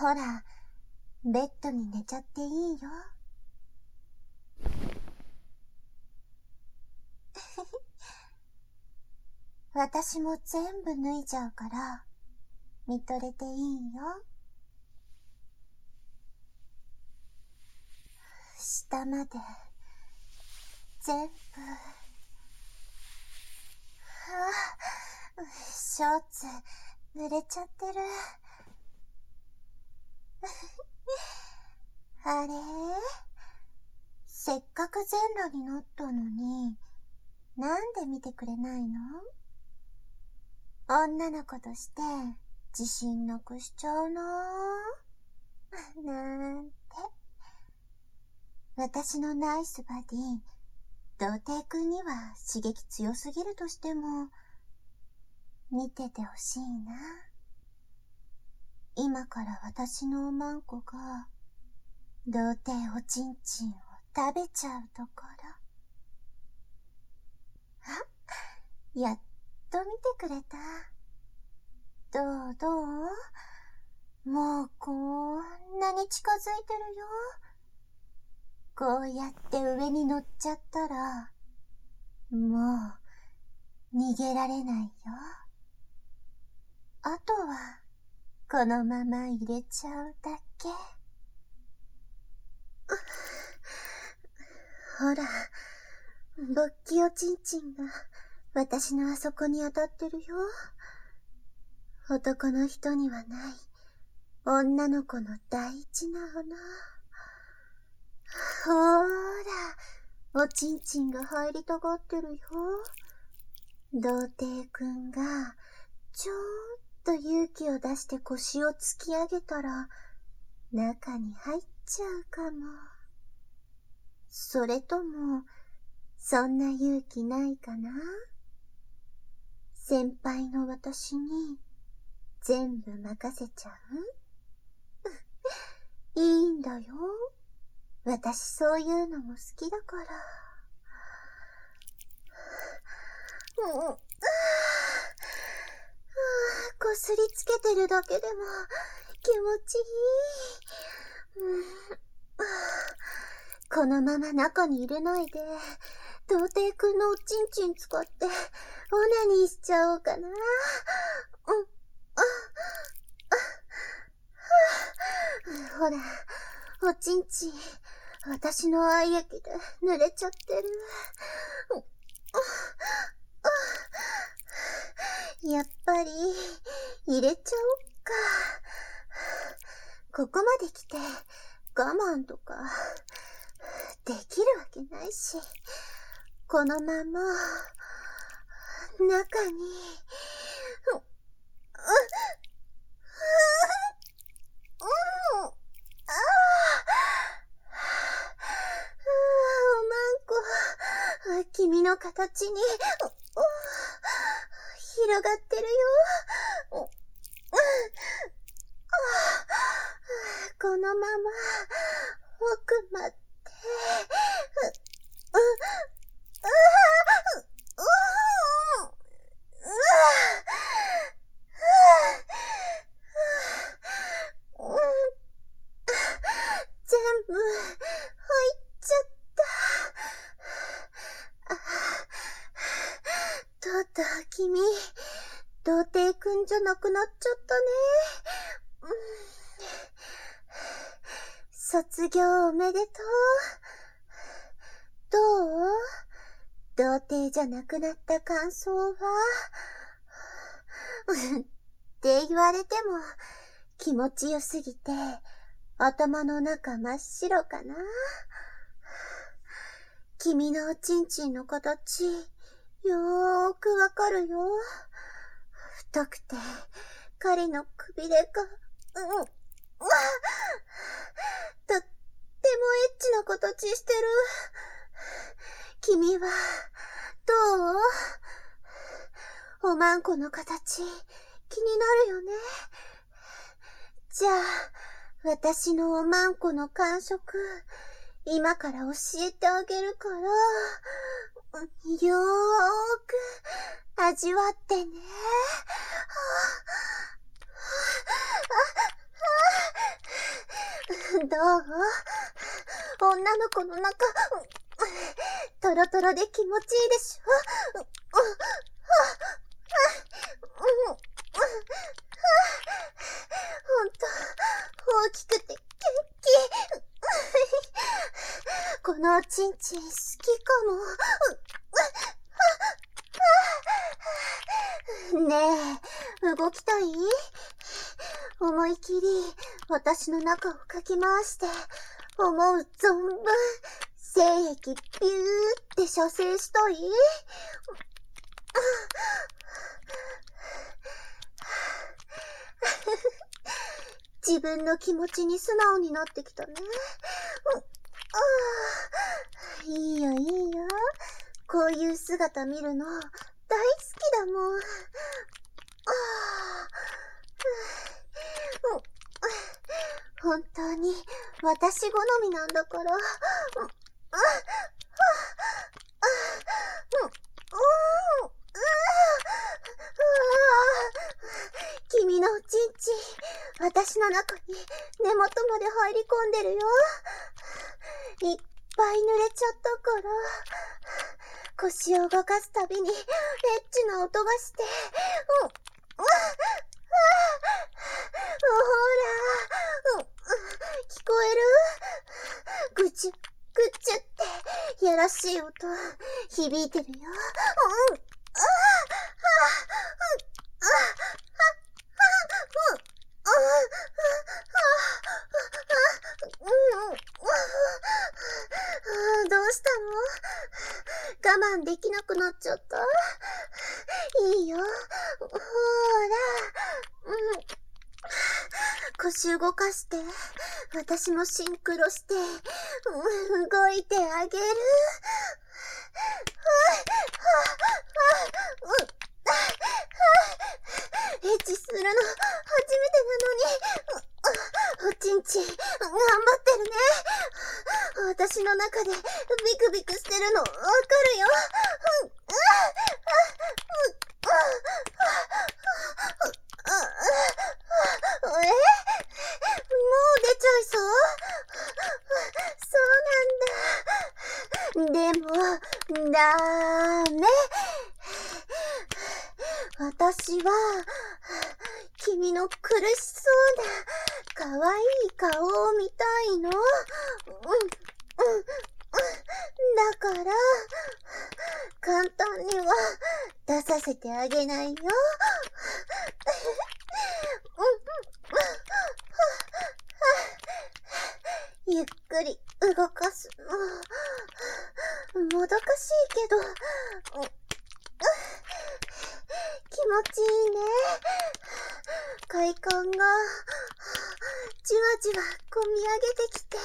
ほら、ベッドに寝ちゃっていいよ。私も全部脱いじゃうから、見とれていいよ。下まで、全部。ショーツ、濡れちゃってる。あれ？せっかく全裸になったのに、なんで見てくれないの？女の子として自信なくしちゃうの？なんて。私のナイスバディ、童貞くんには刺激強すぎるとしても、見ててほしいな。今から私のおまんこが、童貞おちんちんを食べちゃうところ。あ、やっと見てくれた。どう？もうこんなに近づいてるよ。こうやって上に乗っちゃったら、もう逃げられないよ。あとは、このまま入れちゃうだけ。ほら、勃起おちんちんが私のあそこに当たってるよ。男の人にはない女の子の大事な花。ほーら、おちんちんが入りたがってるよ。童貞くんがちょーっと勇気を出して腰を突き上げたら中に入っちゃうかも。それともそんな勇気ないかな？先輩の私に全部任せちゃう？いいんだよ。私そういうのも好きだから。こすりつけてるだけでも気持ちいい。このまま中に入れないで、童貞くんのおちんちん使ってオナニーしちゃおうかな。ほら、おちんちん、私の愛液で濡れちゃってる。やっぱり、入れちゃおっか。ここまで来て、我慢とか、できるわけないし、このまま、中に、おまんこ、君の形に、広がってるよ。このまま、奥まで、全部、入っちゃった。とうとう君、童貞くんじゃなくなっちゃったね。卒業おめでとう。どう？童貞じゃなくなった感想は？って言われても気持ちよすぎて頭の中真っ白かな。君のおちんちんの形よーくわかるよ。太くて彼のくびれがとってもエッチな形してる。君はどう？おまんこの形気になるよね。じゃあ私のおまんこの感触今から教えてあげるからよーく味わってね。 女の子の中、トロトロで気持ちいいでしょ。ほんと、大きくて元気。このおちんちん好きかも。ねえ、動きたい？思い切り私の中をかき回して、思う存分精液ビューって射精したい？自分の気持ちに素直になってきたね。いいよいいよ。こういう姿見るの大好きだもん。本当に私好みなんだから。君のおちんちん、私の中に根元まで入り込んでるよ。いっぱい濡れちゃったから、腰を動かすたびにエッチな音がして、ほら、聞こえる？ぐちゅ、ぐちゅって、やらしい音、響いてるよ。どうしたの？我慢できなくなっちゃった？いいよ。ほら。腰動かして、私もシンクロして、動いてあげる。エッチするの初めてなのに、おちんちん、頑張ってるね。私の中でビクビクしてるのわかるよ。もう出ちゃいそう？そうなんだ。でも、ダメ。私は、君の苦しそうな、可愛い顔を見たいの。だから、簡単には出させてあげないよ。ゆっくり動かすの。もどかしいけど、気持ちいいね。快感が、じわじわこみ上げてきて、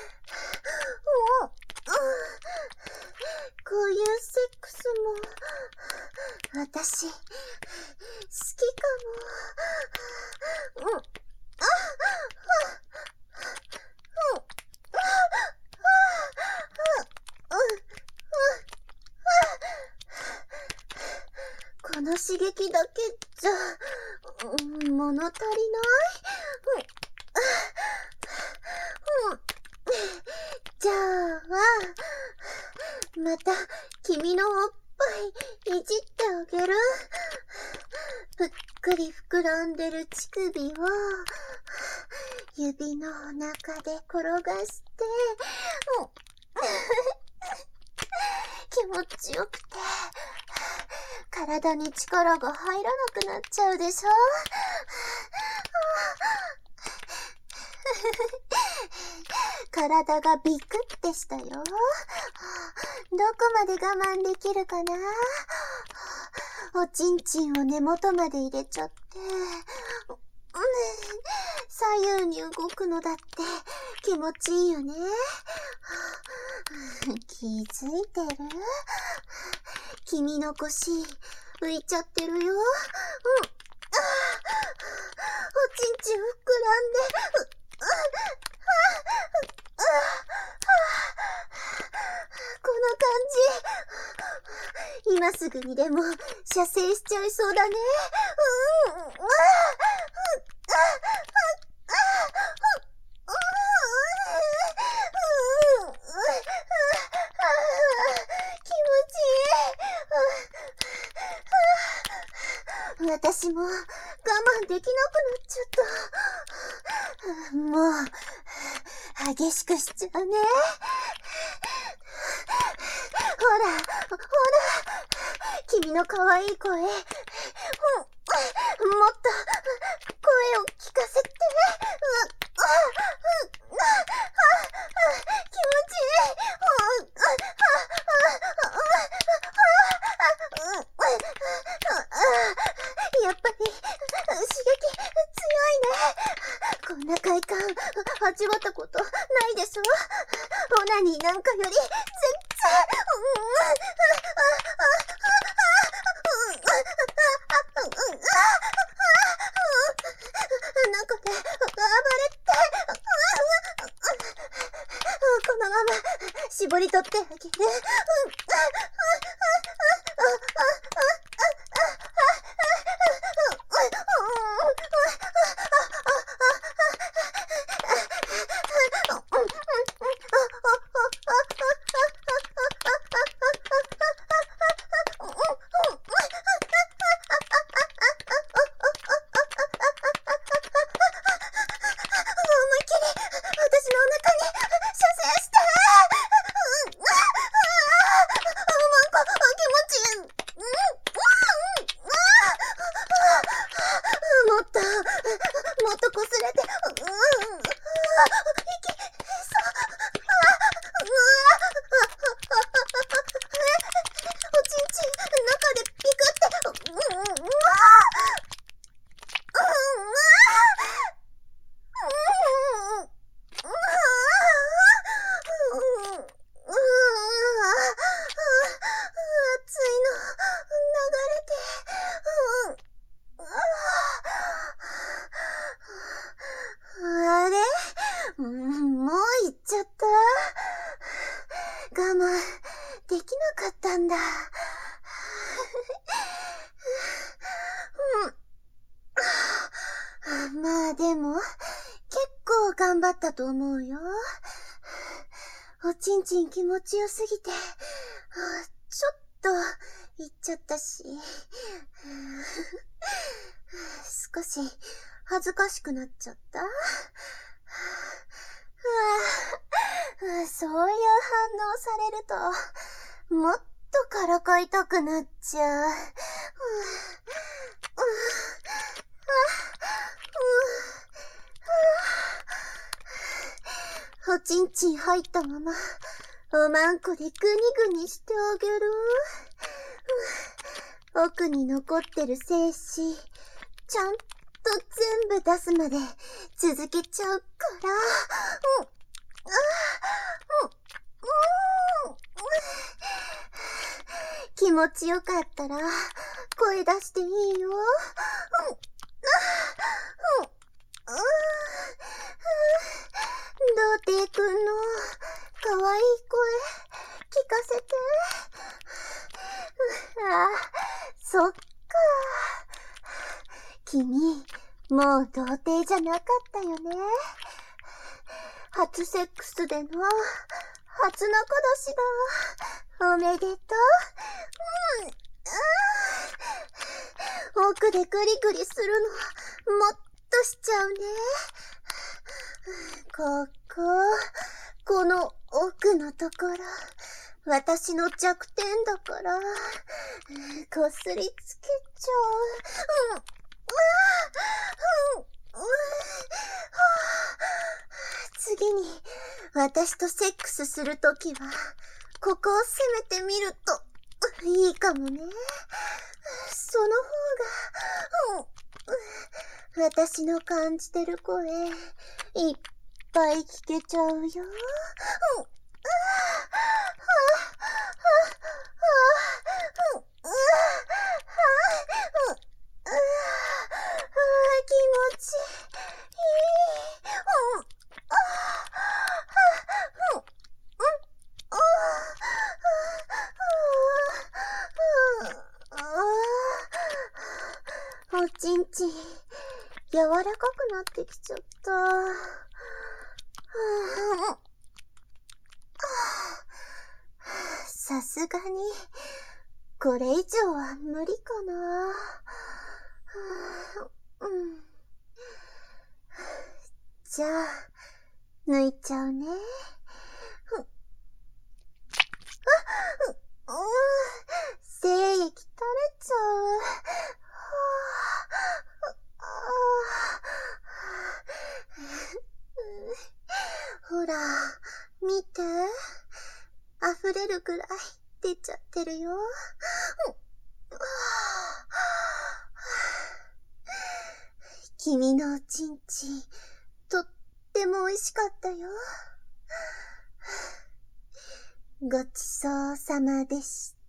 こういうセックスも、私、好きかも。この刺激だけじゃ、物足りない？じゃあ、また君のおっぱいいじってあげる？ぷっくり膨らんでる乳首を指の中で転がして、気持ちよくて体に力が入らなくなっちゃうでしょ？体がビクってしたよ。どこまで我慢できるかな？おちんちんを根元まで入れちゃって、左右に動くのだって気持ちいいよね。気づいてる？君の腰浮いちゃってるよ。おちんちん膨らんで、この感じ、今すぐにでも射精しちゃいそうだね。 私も我慢できなくなっちゃった。もう、激しくしちゃうね。ほら、君の可愛い声。もっと、声を聞かせて。気持ちいい。やっぱり、刺激強いね。こんな快感、味わったことないでしょ？オナニーなんかより、全然、中で暴れて、このまま絞り取ってあげる。もっとこすれて、おちんちん、中でピクって、もう行っちゃった。我慢できなかったんだ。まあでも、結構頑張ったと思うよ。おちんちん気持ちよすぎて、ちょっと行っちゃったし、少し恥ずかしくなっちゃった。そういう反応されると、もっとからかいたくなっちゃう。おちんちん入ったまま、おまんこでグニグニしてあげる。奥に残ってる精子、ちゃんと全部出すまで続けちゃうから。気持ちよかったら声出していいよ。童貞くんの可愛い声聞かせて。そっか。君、もう童貞じゃなかったよね。初セックスでの初仲出しだ。おめでとう。奥でグリグリするのもっとしちゃうね。この奥のところ、私の弱点だから、こすりつけちゃう。次に、私とセックスするときは、ここを攻めてみると、いいかもね。その方が、私の感じてる声、いっぱい聞けちゃうよ。気持ちいい。おちんちん、柔らかくなってきちゃった。さすがに、これ以上は無理かな。 じゃあ、抜いちゃうね。精液垂れちゃう。ほら、見て。溢れるぐらい出ちゃってるよ。君のおちんちん、とっても美味しかったよ。ごちそうさまでした。